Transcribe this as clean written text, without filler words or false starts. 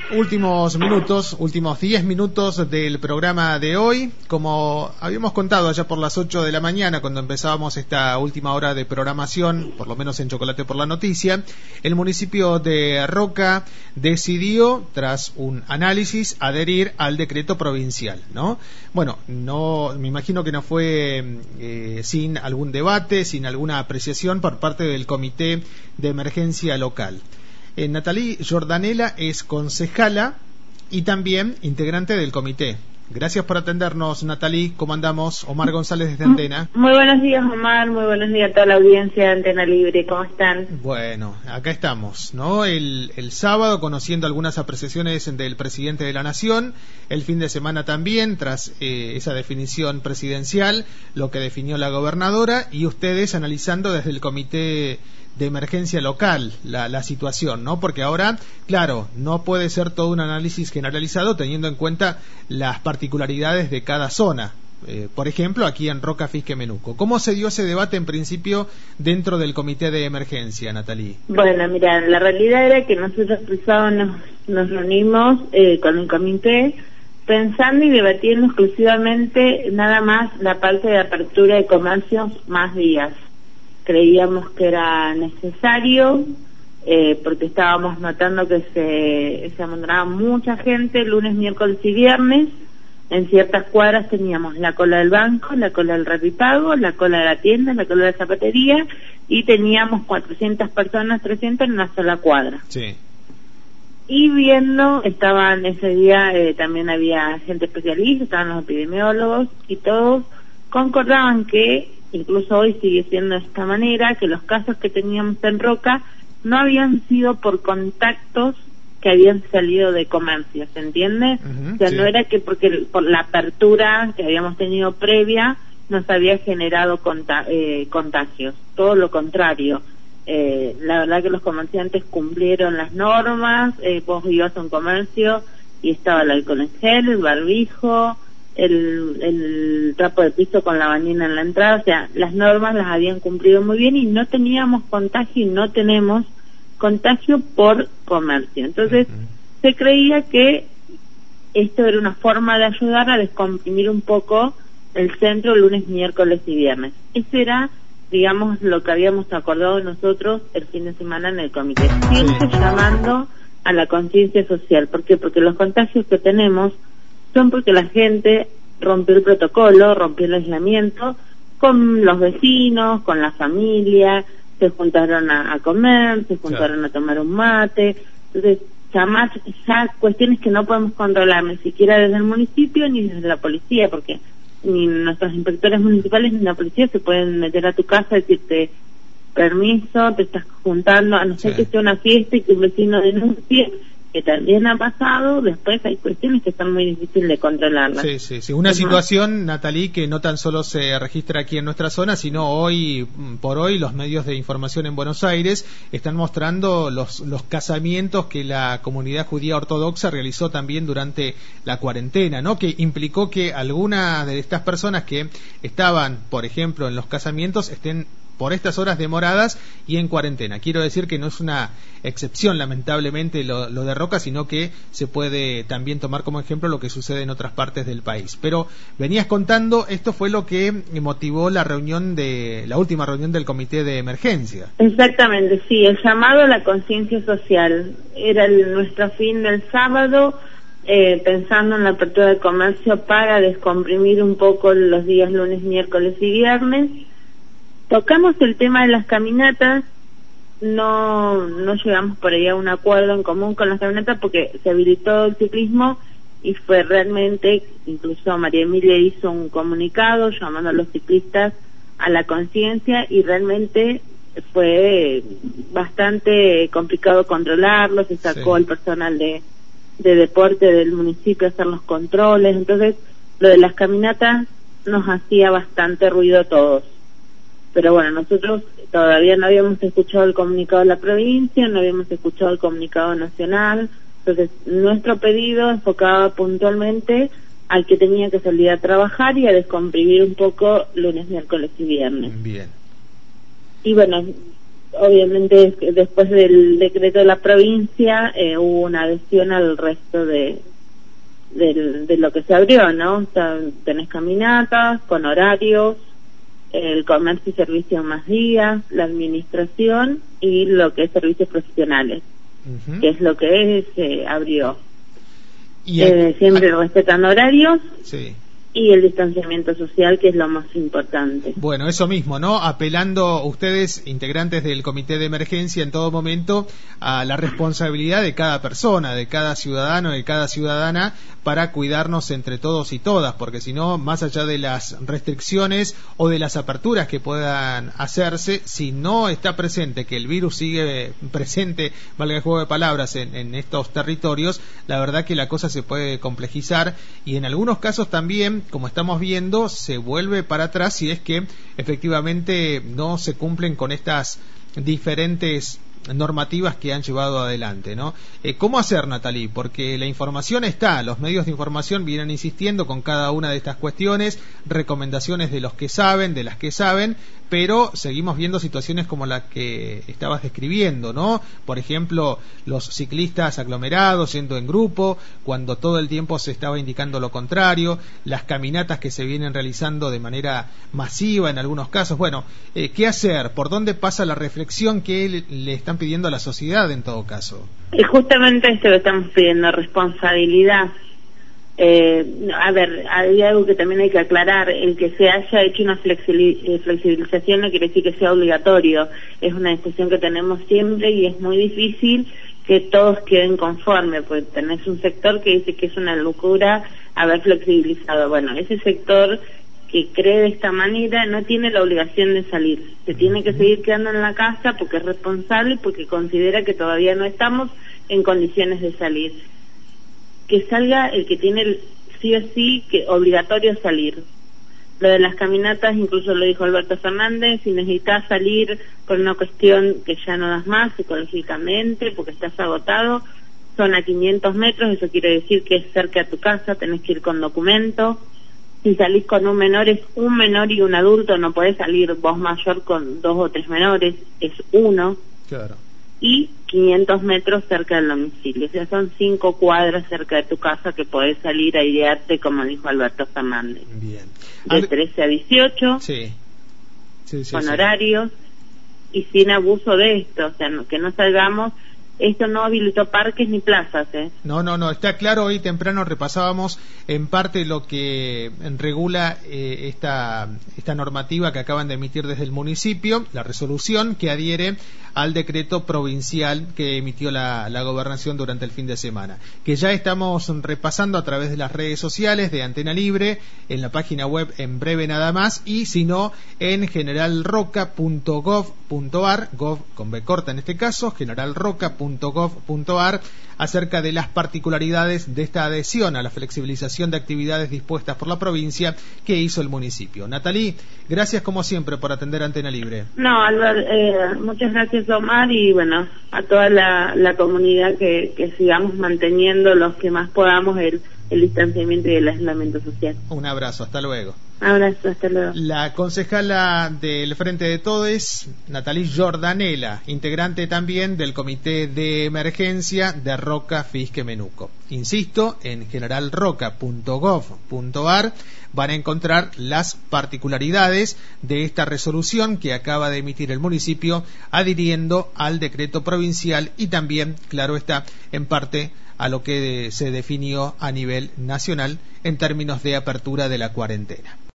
Últimos minutos, últimos 10 minutos del programa de hoy. Como habíamos contado allá por las 8 de la mañana, cuando empezábamos esta última hora de programación, por lo menos en Chocolate por la Noticia, el municipio de Roca decidió, tras un análisis, adherir al decreto provincial, ¿no? Bueno, no, me imagino que no fue sin algún debate, sin alguna apreciación por parte del Comité de Emergencia Local. Natalie Jordanella es concejala y también integrante del comité. Gracias por atendernos, Natalie. ¿Cómo andamos? Omar González desde Antena. Muy buenos días, Omar. Muy buenos días a toda la audiencia de Antena Libre. ¿Cómo están? Bueno, acá estamos, ¿no? El sábado, conociendo algunas apreciaciones del presidente de la Nación. El fin de semana también, tras esa definición presidencial, lo que definió la gobernadora, y ustedes analizando desde el comité de emergencia local la situación, ¿no? Porque ahora, claro, no puede ser todo un análisis generalizado teniendo en cuenta las particularidades de cada zona. Por ejemplo, aquí en Roca, Fisque, Menuco. ¿Cómo se dio ese debate en principio dentro del comité de emergencia, Natalie? Bueno, mira, la realidad era que nosotros el sábado nos reunimos con el comité pensando y debatiendo exclusivamente nada más la parte de apertura de comercios más días. Creíamos que era necesario porque estábamos notando que se amontonaba mucha gente lunes, miércoles y viernes. En ciertas cuadras teníamos la cola del banco, la cola del Rapipago, la cola de la tienda, la cola de la zapatería, y teníamos 400 personas, 300 en una sola cuadra. Sí. Y viendo, estaban ese día, también había gente especialista, estaban los epidemiólogos, y todos concordaban que, incluso hoy sigue siendo de esta manera, que los casos que teníamos en Roca no habían sido por contactos que habían salido de comercio, ¿se entiende? O sea, sí. No era que porque por la apertura que habíamos tenido previa nos había generado contagios, todo lo contrario. La verdad que los comerciantes cumplieron las normas, vos ibas a un comercio y estaba el alcohol en gel, el barbijo, el trapo de piso con la bañina en la entrada, o sea, las normas las habían cumplido muy bien y no teníamos contagio y no tenemos contagio por comercio. Entonces, se creía que esto era una forma de ayudar a descomprimir un poco el centro lunes, miércoles y viernes. Eso era, digamos, lo que habíamos acordado nosotros el fin de semana en el comité. Siempre llamando a la conciencia social. ¿Por qué? Porque los contagios que tenemos son porque la gente rompió el protocolo, rompió el aislamiento con los vecinos, con la familia, se juntaron a comer, se juntaron a tomar un mate. Entonces, ya cuestiones que no podemos controlar ni siquiera desde el municipio ni desde la policía, porque ni nuestros inspectores municipales ni la policía se pueden meter a tu casa y decirte permiso, te estás juntando, a no ser que sea una fiesta y que un vecino denuncie, que también ha pasado. Después hay cuestiones que están muy difíciles de controlarlas. Sí. Una situación, Natalie, que no tan solo se registra aquí en nuestra zona, sino hoy por hoy los medios de información en Buenos Aires están mostrando los casamientos que la comunidad judía ortodoxa realizó también durante la cuarentena, ¿no? Que implicó que algunas de estas personas que estaban, por ejemplo, en los casamientos estén por estas horas demoradas y en cuarentena. Quiero decir que no es una excepción, lamentablemente, lo de Roca, sino que se puede también tomar como ejemplo lo que sucede en otras partes del país. Pero venías contando, esto fue lo que motivó la última reunión del comité de emergencia. Exactamente, sí, el llamado a la conciencia social era nuestro fin del sábado, pensando en la apertura del comercio para descomprimir un poco los días lunes, miércoles y viernes. Tocamos el tema de las caminatas, no llegamos por ahí a un acuerdo en común con las caminatas porque se habilitó el ciclismo y fue realmente, incluso María Emilia hizo un comunicado llamando a los ciclistas a la conciencia y realmente fue bastante complicado controlarlo, se sacó el personal de deporte del municipio a hacer los controles, entonces lo de las caminatas nos hacía bastante ruido a todos. Pero bueno, nosotros todavía no habíamos escuchado el comunicado de la provincia, no habíamos escuchado el comunicado nacional, entonces nuestro pedido enfocaba puntualmente al que tenía que salir a trabajar y a descomprimir un poco lunes, miércoles y viernes. Bien. Y bueno, obviamente después del decreto de la provincia hubo una adhesión al resto de lo que se abrió, ¿no? O sea, tenés caminatas con horarios, el comercio y servicios más días, la administración y lo que es servicios profesionales, que es lo que se abrió. Y siempre respetando horarios. Sí. Y el distanciamiento social, que es lo más importante. Bueno, eso mismo, ¿no? Apelando ustedes, integrantes del comité de emergencia, en todo momento a la responsabilidad de cada persona, de cada ciudadano, de cada ciudadana, para cuidarnos entre todos y todas, porque si no, más allá de las restricciones o de las aperturas que puedan hacerse, si no está presente que el virus sigue presente, valga el juego de palabras, en estos territorios, la verdad que la cosa se puede complejizar y en algunos casos también, como estamos viendo, se vuelve para atrás si es que efectivamente no se cumplen con estas diferentes normativas que han llevado adelante, ¿no? ¿Cómo hacer, Natalie? Porque la información está, los medios de información vienen insistiendo con cada una de estas cuestiones, recomendaciones de los que saben, de las que saben, pero seguimos viendo situaciones como la que estabas describiendo, ¿no? Por ejemplo, los ciclistas aglomerados, yendo en grupo, cuando todo el tiempo se estaba indicando lo contrario, las caminatas que se vienen realizando de manera masiva en algunos casos. Bueno, ¿qué hacer? ¿Por dónde pasa la reflexión que le están pidiendo a la sociedad en todo caso? Justamente esto que estamos pidiendo, responsabilidad. A ver, hay algo que también hay que aclarar: el que se haya hecho una flexibilización no quiere decir que sea obligatorio, es una decisión que tenemos siempre y es muy difícil que todos queden conformes, pues tenés un sector que dice que es una locura haber flexibilizado. Bueno, ese sector que cree de esta manera no tiene la obligación de salir, se tiene que seguir quedando en la casa porque es responsable y porque considera que todavía no estamos en condiciones de salir. Que salga el que tiene sí o sí que obligatorio salir. Lo de las caminatas, incluso lo dijo Alberto Fernández: si necesitas salir por una cuestión que ya no das más psicológicamente porque estás agotado, son a 500 metros, eso quiere decir que es cerca de tu casa, tenés que ir con documento. Si salís con un menor, es un menor y un adulto, no podés salir vos mayor con 2 o 3 menores, es uno. Claro. Y 500 metros cerca del domicilio, o sea, son 5 cuadras cerca de tu casa que podés salir a airearte, como dijo Alberto Fernández. Bien. De 13 a 18, sí, con horarios y sin abuso de esto, o sea, que no salgamos. Esto no habilitó parques ni plazas, ¿eh? No, está claro. Hoy temprano repasábamos en parte lo que regula esta normativa que acaban de emitir desde el municipio, la resolución que adhiere al decreto provincial que emitió la gobernación durante el fin de semana, que ya estamos repasando a través de las redes sociales de Antena Libre, en la página web en breve nada más, y si no, en generalroca.gov.ar, gov con B corta en este caso, generalroca.gov.ar, acerca de las particularidades de esta adhesión a la flexibilización de actividades dispuestas por la provincia que hizo el municipio. Natalie, gracias como siempre por atender Antena Libre. No, Albert, muchas gracias, Omar, y bueno, a toda la comunidad que sigamos manteniendo los que más podamos el distanciamiento y el aislamiento social. Un abrazo, hasta luego. Abrazo, hasta luego. La concejala del Frente de Todes, Natalie Jordanela, integrante también del Comité de Emergencia de Roca, Fisque, Menuco. Insisto, en generalroca.gov.ar van a encontrar las particularidades de esta resolución que acaba de emitir el municipio, adhiriendo al decreto provincial y también, claro está, en parte a lo que se definió a nivel nacional en términos de apertura de la cuarentena.